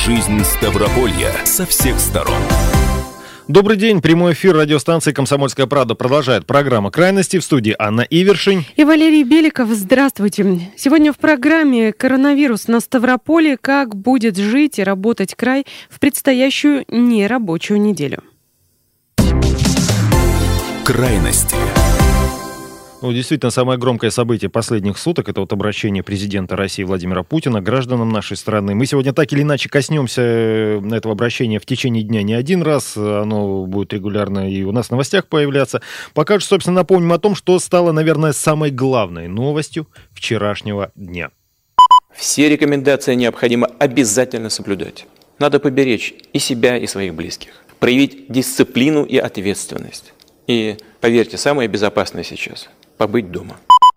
жизнь Ставрополья со всех сторон. Добрый день. Прямой эфир радиостанции «Комсомольская правда» продолжает программа «Крайности». В студии Анна Ивершин. И Валерий Беликов. Здравствуйте. Сегодня в программе «Коронавирус на Ставрополе. Как будет жить и работать край в предстоящую нерабочую неделю». Крайности. Ну, действительно, самое громкое событие последних суток — это вот обращение президента России Владимира Путина к гражданам нашей страны. Мы сегодня так или иначе коснемся этого обращения в течение дня не один раз. Оно будет регулярно и у нас в новостях появляться. Пока же, собственно, напомним о том, что стало, наверное, самой главной новостью вчерашнего дня. Все рекомендации необходимо обязательно соблюдать. Надо поберечь и себя, и своих близких. Проявить дисциплину и ответственность. И, поверьте, самое безопасное сейчас – побыть дома.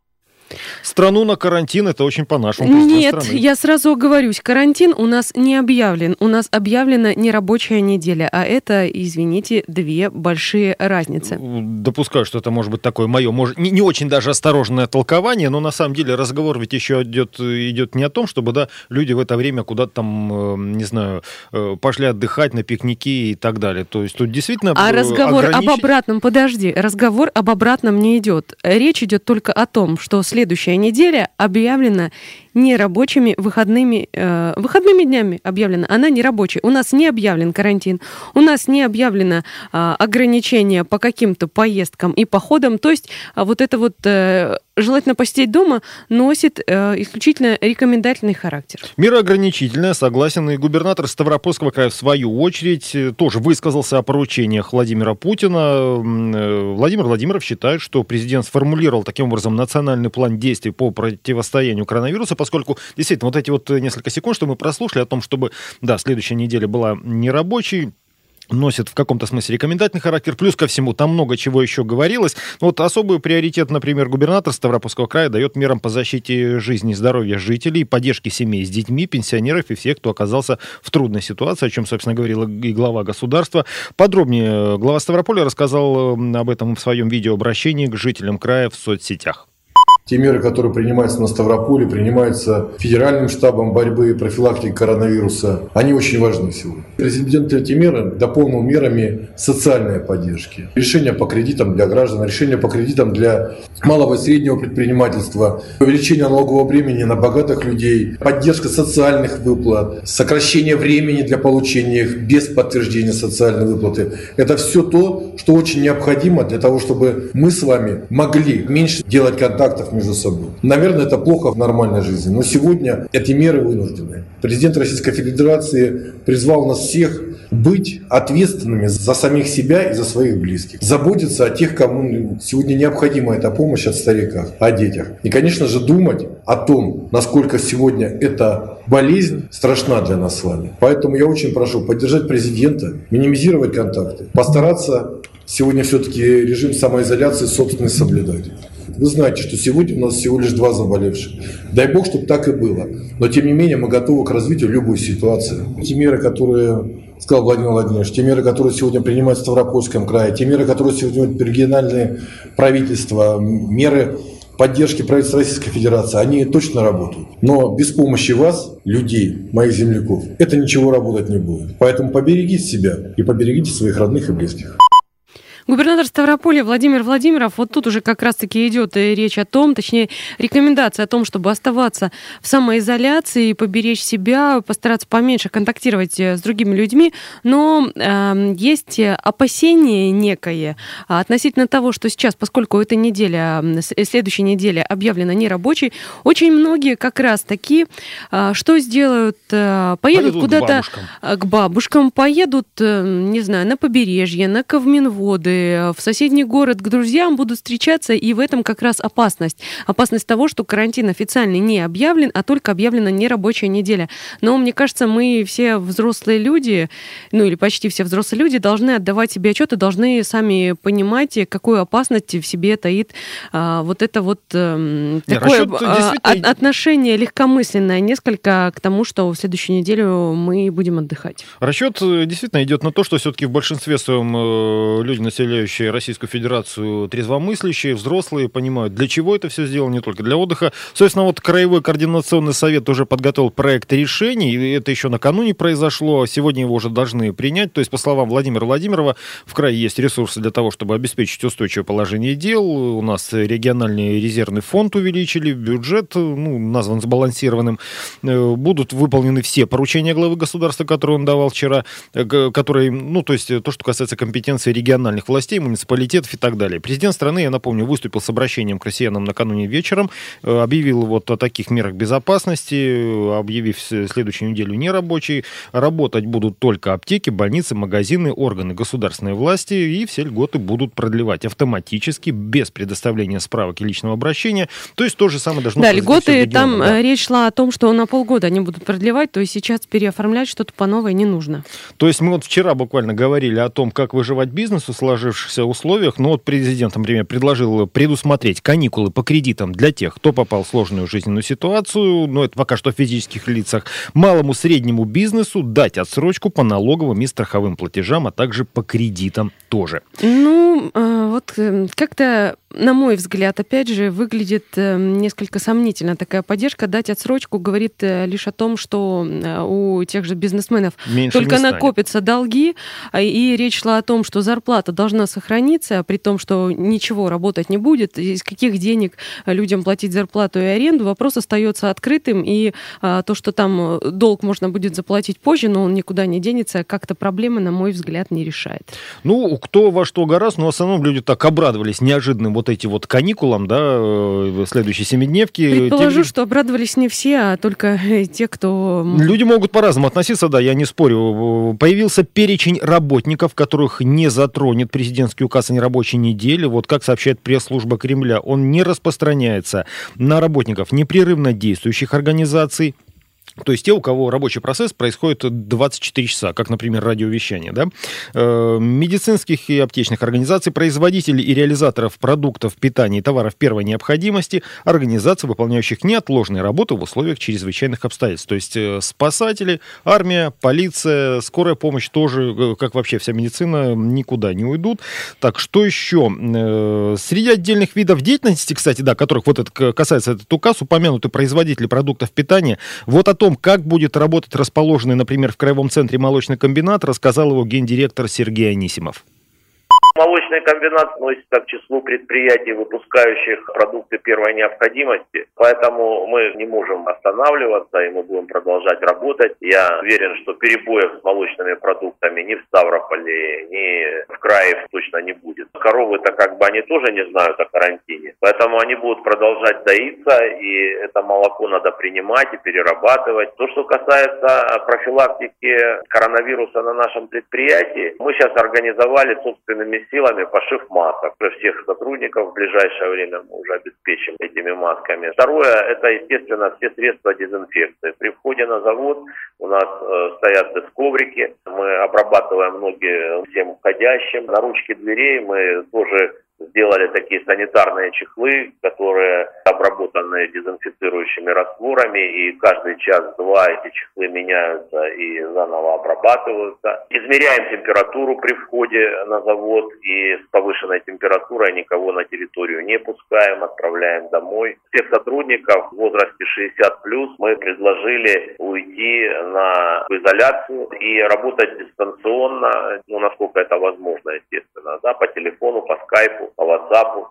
Страну на карантин — это очень по-нашему. Нет, я сразу оговорюсь. Карантин у нас не объявлен. У нас объявлена нерабочая неделя. А это, извините, две большие разницы. Допускаю, что это может быть такое мое, может, не очень даже осторожное толкование, но на самом деле разговор ведь еще идет не о том, чтобы люди в это время куда-то там, не знаю, пошли отдыхать на пикники и так далее. То есть тут действительно... А разговор об обратном, подожди, разговор об обратном не идет. Речь идет только о том, что следующая неделя объявлена нерабочими выходными днями объявлена. Она нерабочая. У нас не объявлен карантин, у нас не объявлено ограничения по каким-то поездкам и походам. То есть вот это вот желательно посидеть дома носит исключительно рекомендательный характер. Мера ограничительная, согласен. И губернатор Ставропольского края, в свою очередь, тоже высказался о поручениях Владимира Путина. Владимир Владимиров считает, что президент сформулировал таким образом национальный план действий по противостоянию коронавирусу, поскольку действительно вот эти вот несколько секунд, что мы прослушали о том, чтобы, следующая неделя была нерабочей, носит в каком-то смысле рекомендательный характер. Плюс ко всему, там много чего еще говорилось. Вот особый приоритет, например, губернатор Ставропольского края дает мерам по защите жизни и здоровья жителей, поддержке семей с детьми, пенсионеров и всех, кто оказался в трудной ситуации, о чем, собственно, говорил и глава государства. Подробнее глава Ставрополя рассказал об этом в своем видеообращении к жителям края в соцсетях. Те меры, которые принимаются на Ставрополе, принимаются Федеральным штабом борьбы и профилактики коронавируса, они очень важны сегодня. Президент эти меры дополнил мерами социальной поддержки. Решения по кредитам для граждан, решения по кредитам для малого и среднего предпринимательства, увеличение налогового бремени на богатых людей, поддержка социальных выплат, сокращение времени для получения их без подтверждения социальной выплаты. Это все то, что очень необходимо для того, чтобы мы с вами могли меньше делать контактов между собой. Наверное, это плохо в нормальной жизни, но сегодня эти меры вынуждены. Президент Российской Федерации призвал нас всех быть ответственными за самих себя и за своих близких. Заботиться о тех, кому сегодня необходима эта помощь, от стариках, о детях. И, конечно же, думать о том, насколько сегодня эта болезнь страшна для нас с вами. Поэтому я очень прошу поддержать президента, минимизировать контакты, постараться сегодня все-таки режим самоизоляции собственный соблюдать. Вы знаете, что сегодня у нас всего лишь 2 заболевших. Дай бог, чтобы так и было. Но, тем не менее, мы готовы к развитию любой ситуации. Те меры, которые сказал Владимир Владимирович, те меры, которые сегодня принимают в Ставропольском крае, те меры, которые сегодня региональные правительства, меры поддержки правительства Российской Федерации, они точно работают. Но без помощи вас, людей, моих земляков, это ничего работать не будет. Поэтому поберегите себя и поберегите своих родных и близких. Губернатор Ставрополя Владимир Владимиров, вот тут уже как раз-таки идет речь о том, точнее, рекомендация о том, чтобы оставаться в самоизоляции, поберечь себя, постараться поменьше контактировать с другими людьми, но есть опасение некое относительно того, что сейчас, поскольку эта неделя, следующая неделя объявлена нерабочей, очень многие как раз-таки что сделают? Поедут куда-то к бабушкам, поедут, не знаю, на побережье, на Ковминводы, в соседний город к друзьям, будут встречаться, и в этом как раз опасность. Опасность того, что карантин официально не объявлен, а только объявлена нерабочая неделя. Но, мне кажется, мы все взрослые люди, или почти все взрослые люди, должны отдавать себе отчет и должны сами понимать, какую опасность в себе таит вот это вот такое отношение легкомысленное несколько к тому, что в следующую неделю мы будем отдыхать. Расчет действительно идет на то, что все-таки в большинстве своем люди населения населяющие Российскую Федерацию трезвомыслящие, взрослые, понимают, для чего это все сделано, не только для отдыха. Собственно, вот Краевой координационный совет уже подготовил проект решений, и это еще накануне произошло, сегодня его уже должны принять. То есть, по словам Владимира Владимирова, в крае есть ресурсы для того, чтобы обеспечить устойчивое положение дел. У нас региональный резервный фонд увеличили, бюджет назван сбалансированным. Будут выполнены все поручения главы государства, которые он давал вчера, которые, то есть то, что касается компетенции региональных властей, муниципалитетов и так далее. Президент страны, я напомню, выступил с обращением к россиянам накануне вечером, объявил вот о таких мерах безопасности, объявив следующую неделю нерабочей. Работать будут только аптеки, больницы, магазины, органы государственной власти, и все льготы будут продлевать автоматически, без предоставления справок и личного обращения. То есть то же самое должно произойти. Да, льготы, там речь шла о том, что на полгода они будут продлевать, то есть сейчас переоформлять что-то по новой не нужно. То есть мы вот вчера буквально говорили о том, как выживать бизнесу в сложившихся условиях, но вот президент, например, предложил предусмотреть каникулы по кредитам для тех, кто попал в сложную жизненную ситуацию, но это пока что в физических лицах, малому среднему бизнесу дать отсрочку по налоговым и страховым платежам, а также по кредитам тоже. Вот как-то, на мой взгляд, опять же, выглядит несколько сомнительно такая поддержка. Дать отсрочку говорит лишь о том, что у тех же бизнесменов меньше только накопятся долги, и речь шла о том, что зарплата должна сохраниться, при том, что ничего работать не будет. Из каких денег людям платить зарплату и аренду, вопрос остается открытым, и то, что там долг можно будет заплатить позже, но он никуда не денется, как-то проблемы, на мой взгляд, не решает. Кто во что гораздо, но в основном люди так обрадовались неожиданным вот этим вот каникулам, следующей семидневки. Предположу, что обрадовались не все, а только те, кто... Люди могут по-разному относиться, я не спорю. Появился перечень работников, которых не затронет президентский указ о нерабочей неделе. Вот как сообщает пресс-служба Кремля, он не распространяется на работников непрерывно действующих организаций. То есть те, у кого рабочий процесс происходит 24 часа, как, например, радиовещание, медицинских и аптечных организаций, производителей и реализаторов продуктов питания и товаров первой необходимости, организаций, выполняющих неотложные работы в условиях чрезвычайных обстоятельств. То есть спасатели, армия, полиция, скорая помощь тоже, как вообще вся медицина, никуда не уйдут. Так, что еще? Среди отдельных видов деятельности, кстати, которых вот это касается этот указ, упомянуты производители продуктов питания. Вот о том, как будет работать расположенный, например, в Краевом центре молочный комбинат, рассказал его гендиректор Сергей Анисимов. Молочный комбинат относится к числу предприятий, выпускающих продукты первой необходимости, поэтому мы не можем останавливаться, и мы будем продолжать работать. Я уверен, что перебоев с молочными продуктами ни в Ставрополе, ни в крае точно не будет. Коровы-то они тоже не знают о карантине, поэтому они будут продолжать доиться, и это молоко надо принимать и перерабатывать. То, что касается профилактики коронавируса на нашем предприятии, мы сейчас организовали собственными силами пошив масок. Всех сотрудников в ближайшее время мы уже обеспечим этими масками. Второе, это, естественно, все средства дезинфекции. При входе на завод у нас стоят десковрики, мы обрабатываем ноги всем входящим. На ручки дверей мы тоже сделали такие санитарные чехлы, которые обработаны дезинфицирующими растворами, и каждый час-два эти чехлы меняются и заново обрабатываются. Измеряем температуру при входе на завод, и с повышенной температурой никого на территорию не пускаем, отправляем домой. Всех сотрудников в возрасте 60+, мы предложили уйти на изоляцию и работать дистанционно, насколько это возможно, естественно, по телефону, по скайпу, по WhatsApp.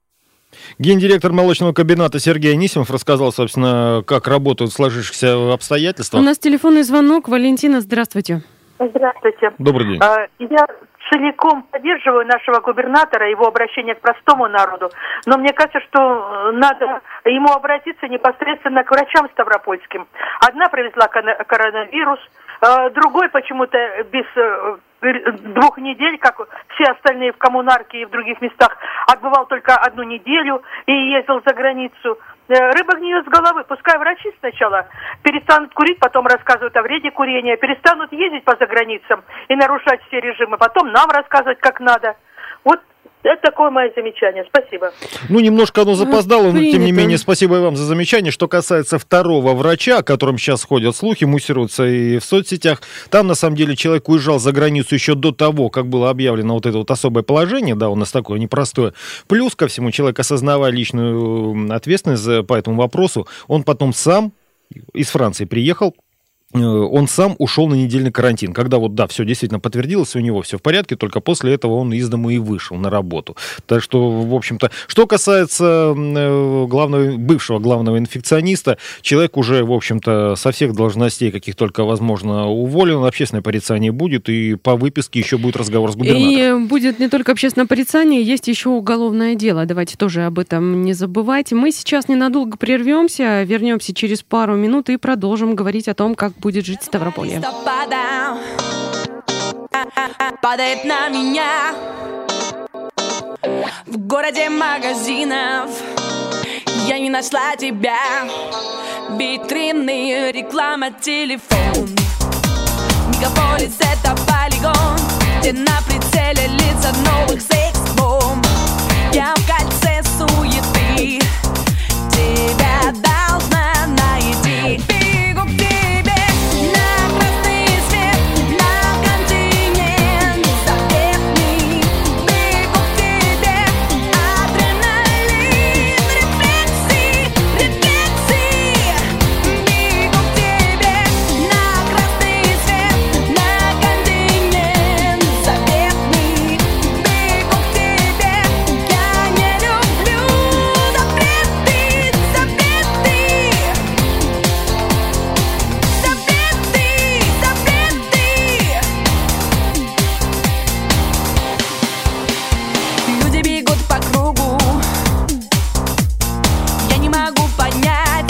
Гендиректор молочного комбината Сергей Анисимов рассказал, собственно, как работают в сложившихся обстоятельствах. У нас телефонный звонок. Валентина, здравствуйте. Здравствуйте. Добрый день. Я целиком поддерживаю нашего губернатора, его обращение к простому народу, но мне кажется, что надо ему обратиться непосредственно к врачам ставропольским. Одна привезла коронавирус, другой почему-то без 2 недель, как все остальные в коммунарке и в других местах, отбывал только 1 неделю и ездил за границу. Рыба гниет с головы. Пускай врачи сначала перестанут курить, потом рассказывают о вреде курения, перестанут ездить по заграницам и нарушать все режимы, потом нам рассказывать, как надо. Вот Это такое мое замечание. Спасибо. Ну, немножко оно запоздало, но тем не Принято. менее, спасибо вам за замечание. Что касается второго врача, о котором сейчас ходят слухи, муссируются и в соцсетях, там, на самом деле, человек уезжал за границу еще до того, как было объявлено вот это вот особое положение, да, у нас такое непростое. Плюс ко всему, человек, осознавая личную ответственность по этому вопросу, он потом сам из Франции приехал, он сам ушел на недельный карантин. Когда вот, да, все действительно подтвердилось, у него все в порядке, только после этого он из дома и вышел на работу. Так что, в общем-то, что касается бывшего главного инфекциониста, человек уже, в общем-то, со всех должностей, каких только возможно, уволен, общественное порицание будет, и по выписке еще будет разговор с губернатором. И будет не только общественное порицание, есть еще уголовное дело. Давайте тоже об этом не забывайте. Мы сейчас ненадолго прервемся, вернемся через пару минут и продолжим говорить о том, как будет жить Ставрополье. Падает на меня в городе магазинов. Я не нашла тебя. Витрины, реклама, телефон. Мегаполис — это полигон, где на прицеле лица новых секс-бомб. Я в кольце суеты, тебя должна найти. Бегу к тебе на красный свет, на континент запретный. Бегу к тебе, адреналин, рефлекси, рефлекси. Бегу к тебе на красный свет, на континент запретный. Бегу к тебе, я не люблю запреты, запреты. Люди бегут по кругу, я не могу понять,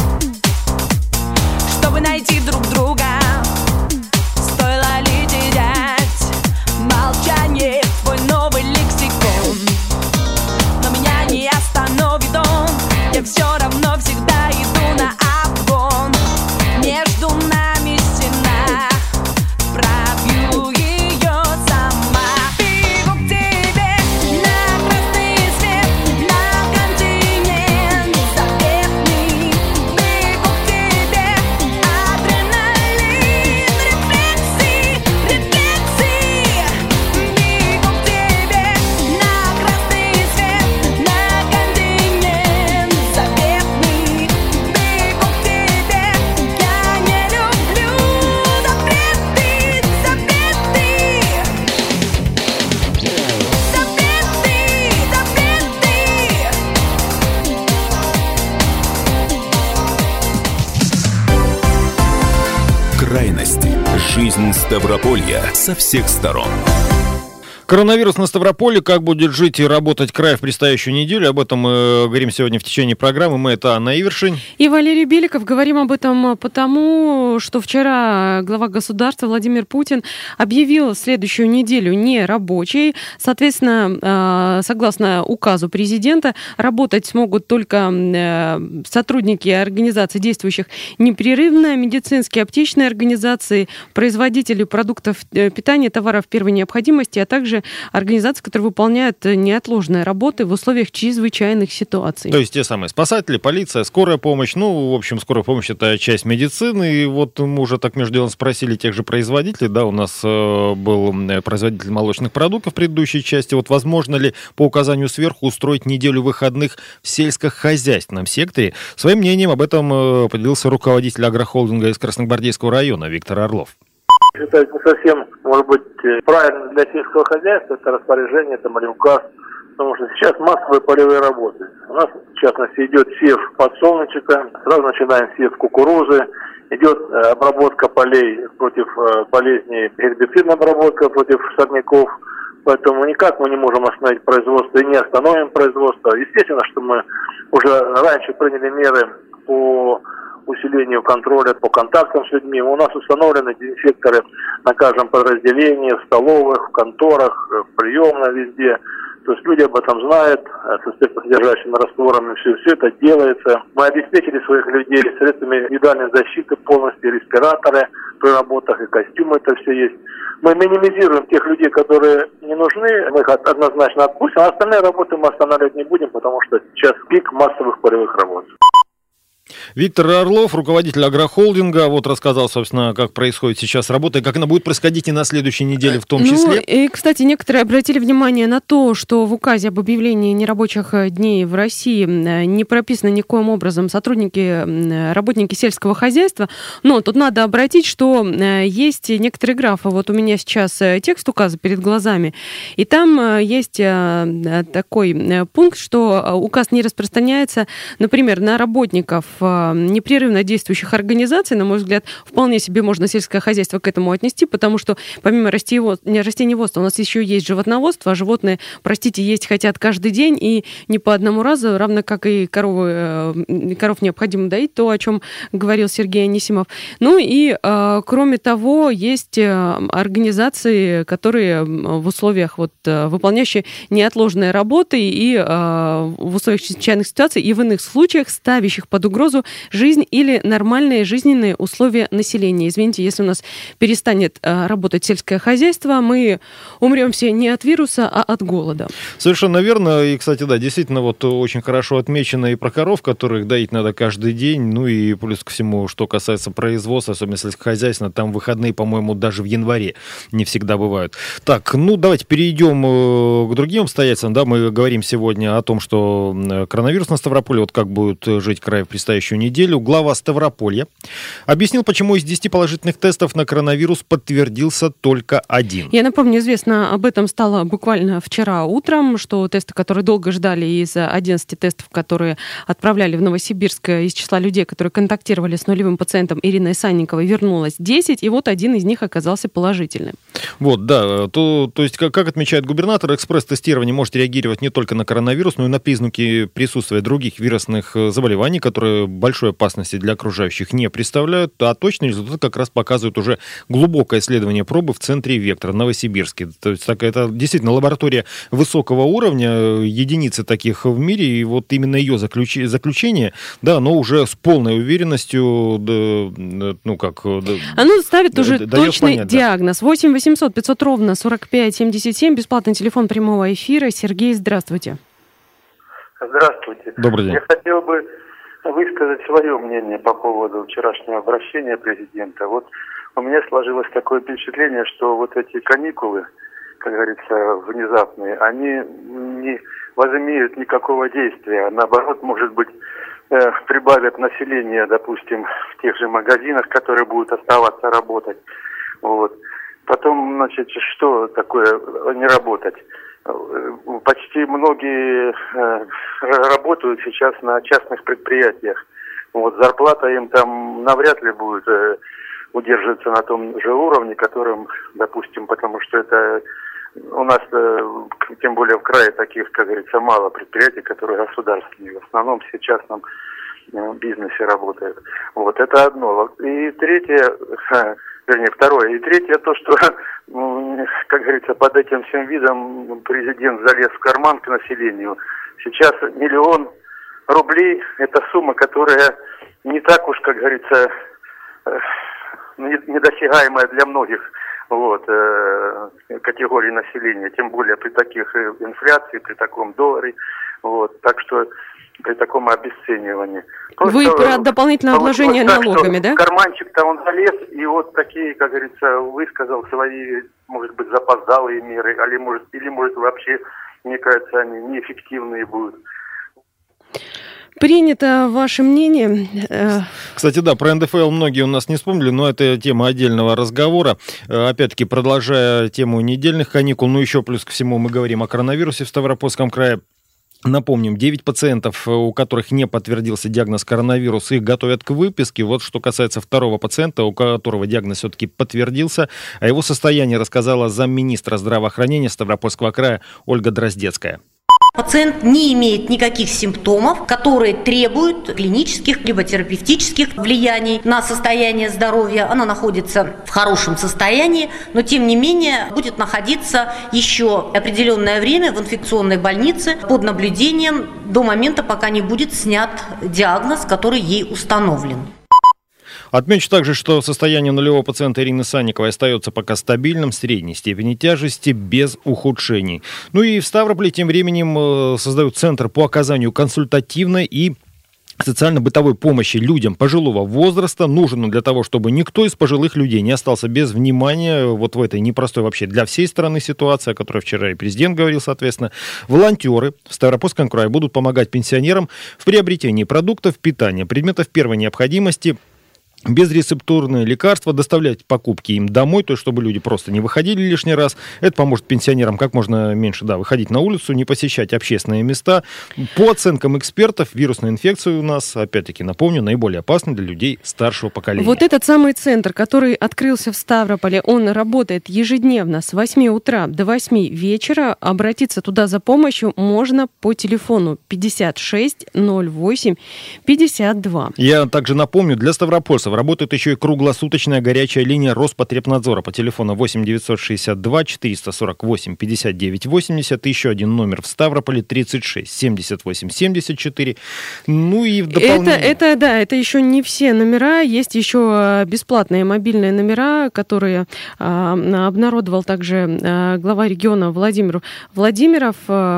чтобы найти друг друга. Стоило ли терять молчание, твой новый лексикон? Но меня не остановит он, я все равно всегда иду на обгон. Между нами стена, пробью ее сама. Бегу к тебе на красный свет, на континент запретный. Бегу к тебе, адреналин, рефлекси, рефлекси. Бегу к тебе на красный свет, на континент запретный. Бегу к тебе, я не люблю запреты, запреты. Крайности. Жизнь Ставрополья со всех сторон. Коронавирус на Ставрополе, как будет жить и работать край в предстоящую неделю, об этом мы говорим сегодня в течение программы. Мы — это Анна Ивершин и Валерий Беликов. Говорим об этом потому, что вчера глава государства Владимир Путин объявил следующую неделю нерабочей. Соответственно, согласно указу президента, работать смогут только сотрудники организаций, действующих непрерывно, медицинские, аптечные организации, производители продуктов питания, товаров первой необходимости, а также организации, которые выполняют неотложные работы в условиях чрезвычайных ситуаций. То есть те самые спасатели, полиция, скорая помощь. Ну, в общем, скорая помощь — это часть медицины. И вот мы уже так между делом спросили тех же производителей. Да, у нас был производитель молочных продуктов в предыдущей части. Вот возможно ли по указанию сверху устроить неделю выходных в сельскохозяйственном секторе? Своим мнением об этом поделился руководитель агрохолдинга из Красногвардейского района Виктор Орлов. Это не совсем, может быть, правильно для сельского хозяйства, это распоряжение, это указ, потому что сейчас массовые полевые работы. У нас, в частности, идет сев подсолнечника, сразу начинаем сев кукурузы, идет обработка полей против болезней, гербицидная обработка против сорняков, поэтому никак мы не можем остановить производство и не остановим производство. Естественно, что мы уже раньше приняли меры по усилению контроля по контактам с людьми. У нас установлены дезинфекторы на каждом подразделении, в столовых, в конторах, в приемной, везде. То есть люди об этом знают, со спецсодержащими растворами все это делается. Мы обеспечили своих людей средствами индивидуальной защиты полностью, респираторы при работах и костюмы, это все есть. Мы минимизируем тех людей, которые не нужны, мы их однозначно отпустим, а остальные работы мы останавливать не будем, потому что сейчас пик массовых полевых работ. Виктор Орлов, руководитель агрохолдинга, вот рассказал, собственно, как происходит сейчас работа и как она будет происходить и на следующей неделе в том числе. И, кстати, некоторые обратили внимание на то, что в указе об объявлении нерабочих дней в России не прописано никоим образом работники сельского хозяйства, но тут надо обратить, что есть некоторые графы. Вот у меня сейчас текст указа перед глазами, и там есть такой пункт, что указ не распространяется, например, на работников непрерывно действующих организаций. На мой взгляд, вполне себе можно сельское хозяйство к этому отнести, потому что помимо растениеводства у нас еще есть животноводство, а животные, простите, есть хотят каждый день и не по одному разу, равно как и коров необходимо доить, то, о чем говорил Сергей Анисимов. Ну и, кроме того, есть организации, которые в условиях выполняющие неотложные работы и в условиях чрезвычайных ситуаций и в иных случаях ставящих под угрозу жизнь или нормальные жизненные условия населения. Извините, если у нас перестанет работать сельское хозяйство, мы умрем все не от вируса, а от голода. Совершенно верно. И, кстати, да, действительно, очень хорошо отмечено и про коров, которых доить надо каждый день. Ну и плюс ко всему, что касается производства, особенно сельскохозяйственного, там выходные, по-моему, даже в январе не всегда бывают. Так, давайте перейдем к другим обстоятельствам. Да, мы говорим сегодня о том, что коронавирус на Ставрополе, как будет жить край в предстоящую неделю. Глава Ставрополья объяснил, почему из 10 положительных тестов на коронавирус подтвердился только один. Я напомню, известно об этом стало буквально вчера утром, что тесты, которые долго ждали из 11 тестов, которые отправляли в Новосибирск из числа людей, которые контактировали с нулевым пациентом Ириной Санниковой, вернулось 10, и вот один из них оказался положительным. Вот, да. То есть, как отмечает губернатор, экспресс-тестирование может реагировать не только на коронавирус, но и на признаки присутствия других вирусных заболеваний, которые большой опасности для окружающих не представляют, а точный результат как раз показывает уже глубокое исследование пробы в центре «Вектор» в Новосибирске. То есть это действительно лаборатория высокого уровня, единицы таких в мире, и вот именно ее заключение, да, оно уже с полной уверенностью, оно ставит уже точный понять, диагноз. 8 800 500 ровно 45 77, бесплатный телефон прямого эфира. Сергей, здравствуйте. Здравствуйте. Добрый день. Я хотел бы высказать свое мнение по поводу вчерашнего обращения президента. Вот у меня сложилось такое впечатление, что вот эти каникулы, как говорится, внезапные, они не возымеют никакого действия. Наоборот, может быть, прибавят население, допустим, в тех же магазинах, которые будут оставаться работать. Вот. Потом, значит, что такое не работать? Почти многие работают сейчас на частных предприятиях. Вот, зарплата им там навряд ли будет удерживаться на том же уровне, которым, допустим, потому что это у нас, тем более в крае, таких, как говорится, мало предприятий, которые государственные. В основном все в частном бизнесе работают. Вот, это одно. И второе. И третье, то, что, как говорится, под этим всем видом президент залез в карман к населению. Сейчас 1 000 000 рублей – это сумма, которая не так уж, как говорится, недосягаемая для многих категорий населения, тем более при таких инфляции, при таком долларе. Вот, так что при таком обесценивании. Вы про дополнительное обложение налогами, да? В карманчик-то он залез, и вот такие, как говорится, высказал свои, может быть, запоздалые меры, или может вообще, мне кажется, они неэффективные будут. Принято ваше мнение. Кстати, да, про НДФЛ многие у нас не вспомнили, но это тема отдельного разговора. Опять-таки, продолжая тему недельных каникул, еще плюс ко всему мы говорим о коронавирусе в Ставропольском крае. Напомним, 9 пациентов, у которых не подтвердился диагноз коронавирус, их готовят к выписке. Вот что касается второго пациента, у которого диагноз все-таки подтвердился, о его состоянии рассказала замминистра здравоохранения Ставропольского края Ольга Дроздецкая. Пациент не имеет никаких симптомов, которые требуют клинических либо терапевтических влияний на состояние здоровья. Она находится в хорошем состоянии, но тем не менее будет находиться еще определенное время в инфекционной больнице под наблюдением до момента, пока не будет снят диагноз, который ей установлен. Отмечу также, что состояние нулевого пациента Ирины Санниковой остается пока стабильным, средней степени тяжести, без ухудшений. Ну и в Ставрополе тем временем создают центр по оказанию консультативной и социально-бытовой помощи людям пожилого возраста. Нужен для того, чтобы никто из пожилых людей не остался без внимания вот в этой непростой вообще для всей страны ситуации, о которой вчера и президент говорил, соответственно. Волонтеры в Ставропольском крае будут помогать пенсионерам в приобретении продуктов питания, предметов первой необходимости, безрецептурные лекарства, доставлять покупки им домой, то есть чтобы люди просто не выходили лишний раз. Это поможет пенсионерам как можно меньше выходить на улицу, не посещать общественные места. По оценкам экспертов, вирусная инфекция у нас, опять-таки напомню, наиболее опасна для людей старшего поколения. Вот этот самый центр, который открылся в Ставрополе, он работает ежедневно с 8 утра до 8 вечера. Обратиться туда за помощью можно по телефону 56 08 52. Я также напомню, для ставропольцев работает еще и круглосуточная горячая линия Роспотребнадзора по телефону 8 962 448 59 80. Еще один номер в Ставрополе 36 78 74. Ну и в дополнение... Это еще не все номера. Есть еще бесплатные мобильные номера, которые обнародовал также глава региона Владимир Владимиров.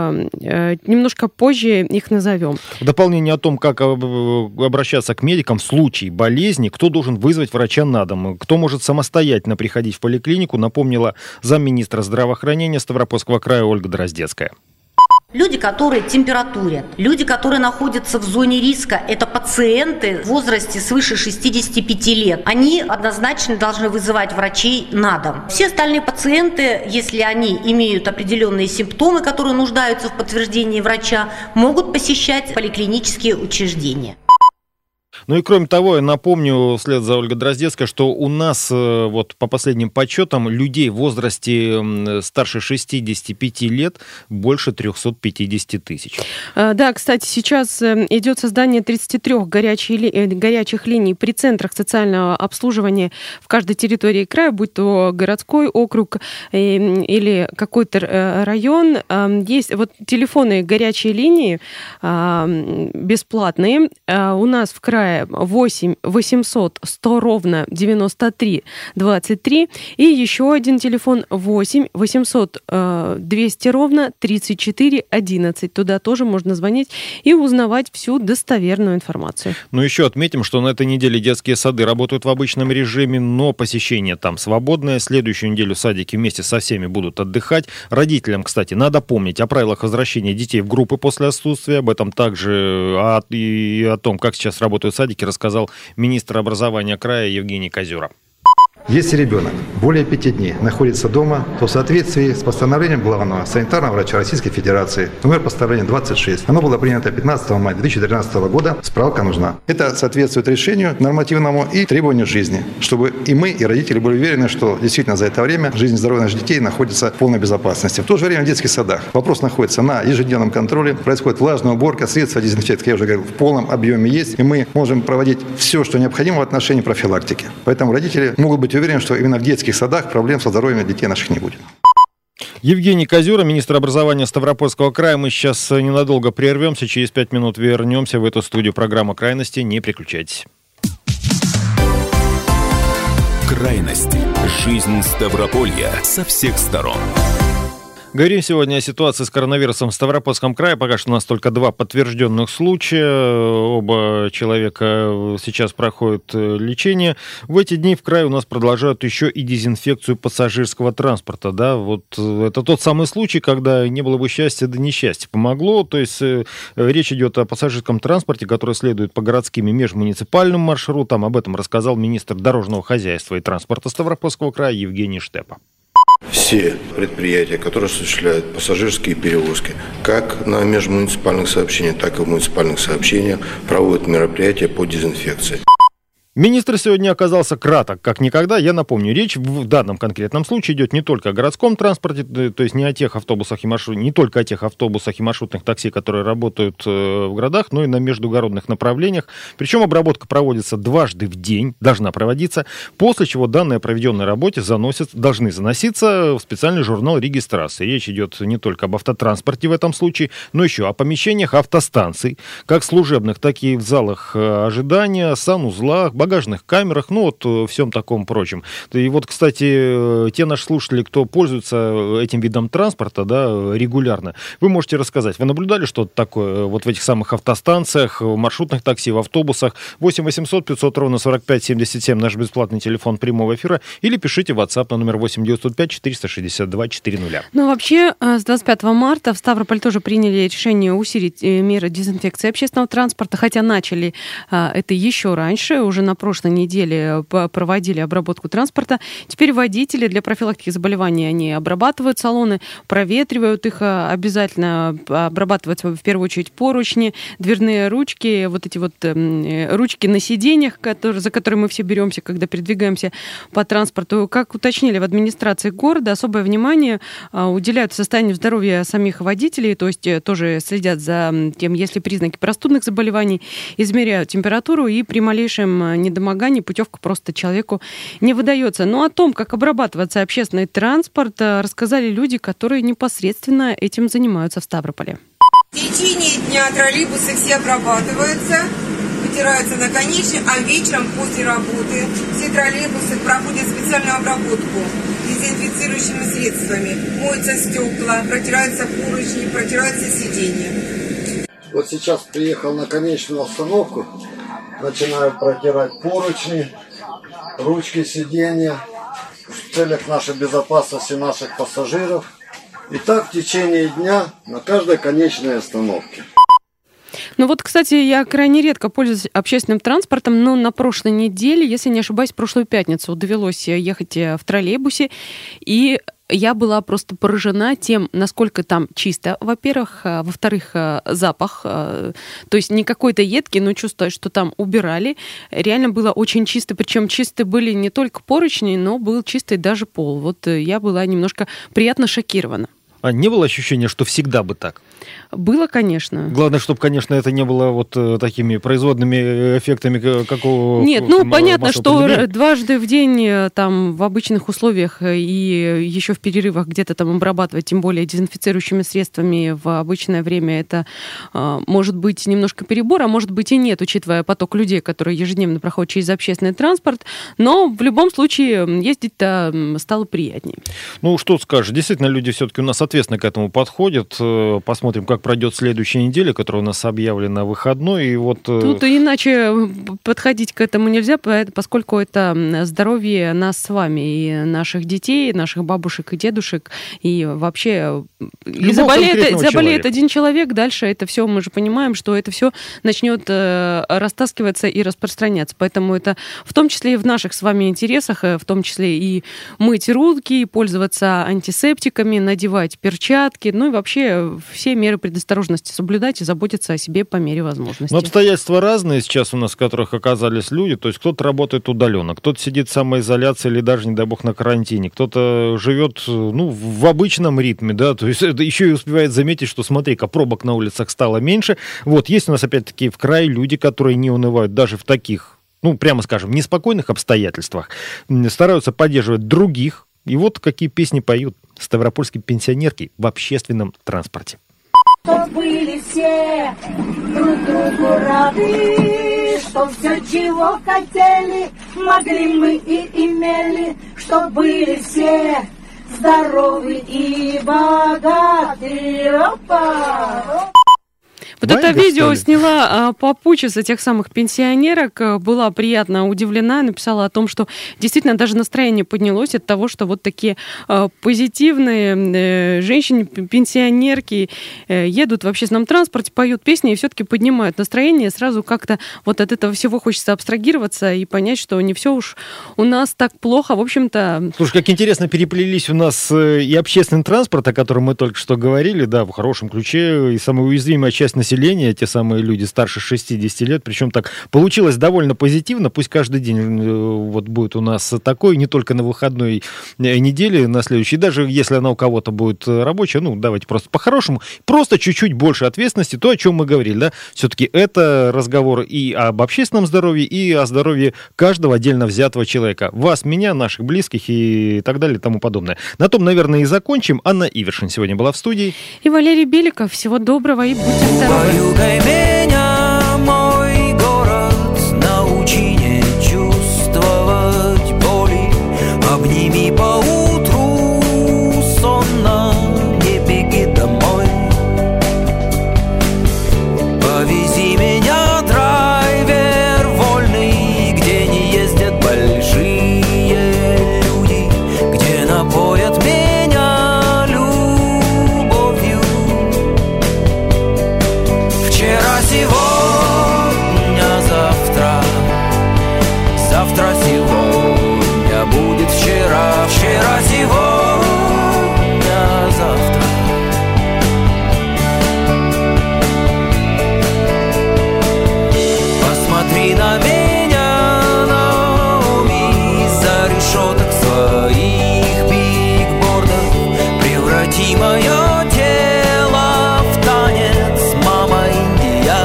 Немножко позже их назовем. В дополнение о том, как обращаться к медикам в случае болезни, кто должен вызвать врача на дом, кто может самостоятельно приходить в поликлинику, напомнила замминистра здравоохранения Ставропольского края Ольга Дроздецкая. Люди, которые температурят, люди, которые находятся в зоне риска, это пациенты в возрасте свыше 65 лет. Они однозначно должны вызывать врачей на дом. Все остальные пациенты, если они имеют определенные симптомы, которые нуждаются в подтверждении врача, могут посещать поликлинические учреждения. Ну и кроме того, я напомню, вслед за Ольгой Дроздецкой, что у нас вот по последним подсчетам людей в возрасте старше 65 лет больше 350 тысяч. Да, кстати, сейчас идет создание 33 горячих линий при центрах социального обслуживания в каждой территории края, будь то городской округ или какой-то район. Есть вот телефоны горячие линии бесплатные. У нас в крае 8 800 100 ровно 93 23. И еще один телефон 8 800 200 ровно 34 11. Туда тоже можно звонить и узнавать всю достоверную информацию. Ну, еще отметим, что на этой неделе детские сады работают в обычном режиме, но посещение там свободное. Следующую неделю садики вместе со всеми будут отдыхать. Родителям, кстати, надо помнить о правилах возвращения детей в группы после отсутствия. Об этом также и о том, как сейчас работают садики, рассказал министр образования края Евгений Козюра. Если ребенок более 5 дней находится дома, то в соответствии с постановлением главного санитарного врача Российской Федерации номер постановления 26, оно было принято 15 мая 2013 года, справка нужна. Это соответствует решению нормативному и требованию жизни, чтобы и мы, и родители были уверены, что действительно за это время жизнь и здоровье наших детей находится в полной безопасности. В то же время в детских садах вопрос находится на ежедневном контроле, происходит влажная уборка, средства дезинфекции, я уже говорил, в полном объеме есть, и мы можем проводить все, что необходимо в отношении профилактики. Поэтому родители могут быть уверен, что именно в детских садах проблем со здоровьем детей наших не будет. Евгений Козюра, министр образования Ставропольского края. Мы сейчас ненадолго прервемся, через 5 минут вернемся в эту студию. Программа «Крайности». Не переключайтесь. Крайности. Жизнь Ставрополья со всех сторон. Говорим сегодня о ситуации с коронавирусом в Ставропольском крае. Пока что у нас только 2 подтвержденных случая. Оба человека сейчас проходят лечение. В эти дни в крае у нас продолжают еще и дезинфекцию пассажирского транспорта. Да? Вот это тот самый случай, когда не было бы счастья, да несчастье помогло. То есть речь идет о пассажирском транспорте, который следует по городским и межмуниципальным маршрутам. Об этом рассказал министр дорожного хозяйства и транспорта Ставропольского края Евгений Штепа. Все предприятия, которые осуществляют пассажирские перевозки, как на межмуниципальных сообщениях, так и в муниципальных сообщениях, проводят мероприятия по дезинфекции. Министр сегодня оказался краток, как никогда. Я напомню, речь в данном конкретном случае идет не только о городском транспорте, то есть не о тех автобусах и не только о тех автобусах и маршрутных такси, которые работают в городах, но и на междугородных направлениях. Причем обработка проводится дважды в день, должна проводиться, после чего данные о проведенной работе должны заноситься в специальный журнал регистрации. Речь идет не только об автотранспорте в этом случае, но еще о помещениях автостанций, как служебных, так и в залах ожидания, санузлах, багажных камерах, всем таком прочем. И вот, кстати, те наши слушатели, кто пользуется этим видом транспорта, регулярно, вы можете рассказать, вы наблюдали что-то такое вот в этих самых автостанциях, в маршрутных такси, в автобусах? 8 800 500 ровно 45 77, наш бесплатный телефон прямого эфира, или пишите в WhatsApp на номер 8 905 462 400. Вообще, с 25 марта в Ставрополе тоже приняли решение усилить меры дезинфекции общественного транспорта, хотя начали это еще раньше, уже на прошлой неделе проводили обработку транспорта. Теперь водители для профилактики заболеваний, они обрабатывают салоны, проветривают их обязательно, обрабатывают в первую очередь поручни, дверные ручки, вот эти вот ручки на сиденьях, за которые мы все беремся, когда передвигаемся по транспорту. Как уточнили в администрации города, особое внимание уделяют состоянию здоровья самих водителей, то есть тоже следят за тем, есть ли признаки простудных заболеваний, измеряют температуру, и при малейшем недомогании путевка просто человеку не выдается. Но о том, как обрабатывается общественный транспорт, рассказали люди, которые непосредственно этим занимаются в Ставрополе. В течение дня троллейбусы все обрабатываются, вытираются наконечник, а вечером после работы все троллейбусы проходят специальную обработку дезинфицирующими средствами. Моются стекла, протираются поручни, протираются сиденья. Вот сейчас приехал на конечную остановку, начинаю протирать поручни, ручки сиденья в целях нашей безопасности наших пассажиров. И так в течение дня на каждой конечной остановке. Кстати, я крайне редко пользуюсь общественным транспортом, но на прошлой неделе, если не ошибаюсь, в прошлую пятницу довелось ехать в троллейбусе, и я была просто поражена тем, насколько там чисто, во-первых. Во-вторых, запах. То есть не какой-то едкий, но чувствуешь, что там убирали. Реально было очень чисто. Причем чисты были не только поручни, но был чистый даже пол. Вот я была немножко приятно шокирована. А не было ощущения, что всегда бы так? Было, конечно. Главное, чтобы, конечно, это не было вот такими производными эффектами, как у... Нет, понятно, что дважды в день там в обычных условиях и еще в перерывах где-то там обрабатывать, тем более дезинфицирующими средствами в обычное время, это может быть немножко перебор, а может быть и нет, учитывая поток людей, которые ежедневно проходят через общественный транспорт. Но в любом случае ездить-то стало приятнее. Что скажешь, действительно, люди все-таки у нас ответственно к этому подходят. Посмотрим, как пройдет следующая неделя, которая у нас объявлена выходной. И Тут иначе подходить к этому нельзя, поскольку это здоровье нас с вами, и наших детей, наших бабушек и дедушек, и вообще заболеет один человек, дальше это все, мы же понимаем, что это все начнет растаскиваться и распространяться. Поэтому это в том числе и в наших с вами интересах, в том числе и мыть руки, и пользоваться антисептиками, надевать перчатки, и вообще все меры предосторожности соблюдать и заботиться о себе по мере возможности. Обстоятельства разные сейчас у нас, в которых оказались люди. То есть кто-то работает удаленно, кто-то сидит в самоизоляции или даже, не дай бог, на карантине, кто-то живет в обычном ритме, да, то есть это еще и успевает заметить, что, смотри-ка, пробок на улицах стало меньше. Есть у нас опять-таки в крае люди, которые не унывают даже в таких, прямо скажем, неспокойных обстоятельствах, стараются поддерживать других. И вот какие песни поют ставропольские пенсионерки в общественном транспорте. Что были все друг другу рады, что все, чего хотели, могли мы и имели, что были все здоровы и богаты. Опа! Вот это видео сняла попутчица тех самых пенсионерок, была приятно удивлена, написала о том, что действительно даже настроение поднялось от того, что вот такие позитивные женщины-пенсионерки едут в общественном транспорте, поют песни и все-таки поднимают настроение. Сразу как-то вот от этого всего хочется абстрагироваться и понять, что не все уж у нас так плохо, в общем-то. Слушай, как интересно переплелись у нас и общественный транспорт, о котором мы только что говорили, да, в хорошем ключе, и самая уязвимая часть населения населения, те самые люди старше 60 лет, причем так получилось довольно позитивно, пусть каждый день вот будет у нас такой, не только на выходной неделе, на следующей, даже если она у кого-то будет рабочая, ну, давайте просто по-хорошему, просто чуть-чуть больше ответственности, то, о чем мы говорили, да, все-таки это разговор и об общественном здоровье, и о здоровье каждого отдельно взятого человека, вас, меня, наших близких и так далее и тому подобное. На том, наверное, и закончим. Анна Ивершин сегодня была в студии. И Валерий Беликов. Всего доброго и будьте здоровы. Меня, мой город, научи не чувствовать боли. Обними поутру сонно, не беги домой. Повези меня, драйвер вольный, где не ездят большие люди, где напоят меня любовью. Вчера, сегодня, завтра, завтра, сегодня будет вчера. Вчера, сегодня, завтра. Посмотри на меня, Наоми, из-за решеток своих бигбордов. Преврати мое тело в танец, мама Индия.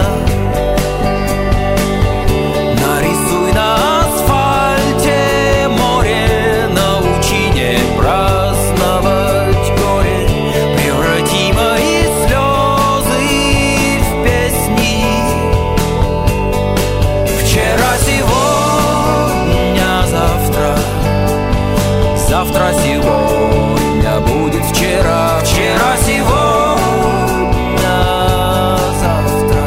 Нарисуй на асфальте море, научи не праздновать горе. Преврати мои слезы в песни. Вчера, сегодня, завтра, завтра, сегодня будет вчера. Вчера, сегодня, завтра.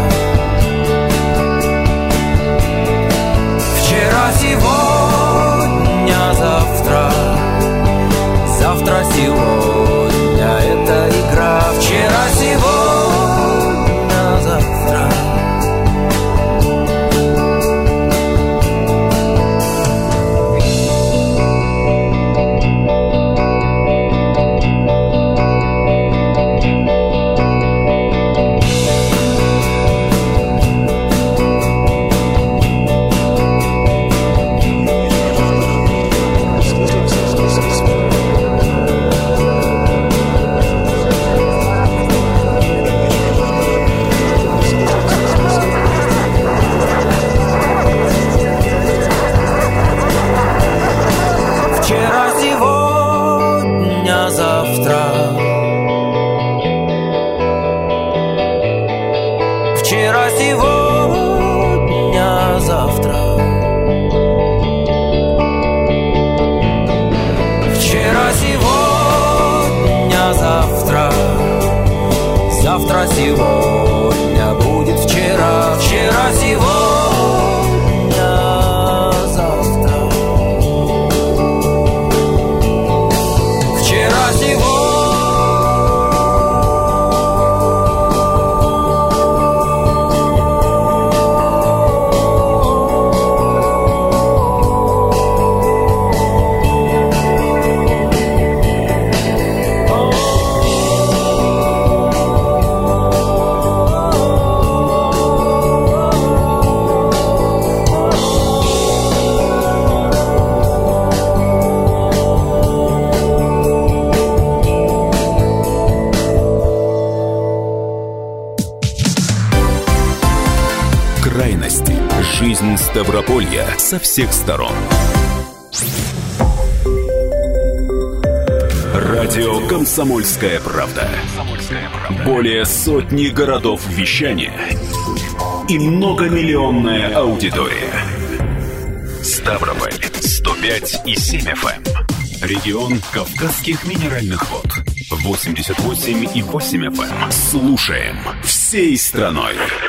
Вчера, сегодня, завтра, завтра, сегодня. Это игра. Вчера, сегодня, завтра. Вчера, сегодня, завтра. Вчера, сегодня, завтра. Вчера, сегодня, завтра. Завтра, сегодня будет вчера. Вчера, сегодня, завтра. Вчера, сегодня. Крайности. Жизнь Ставрополья со всех сторон. Радио «Комсомольская правда». Более сотни городов вещания и многомиллионная аудитория. Ставрополь 105,7 FM. Регион Кавказских минеральных вод 88,8 FM. Слушаем всей страной.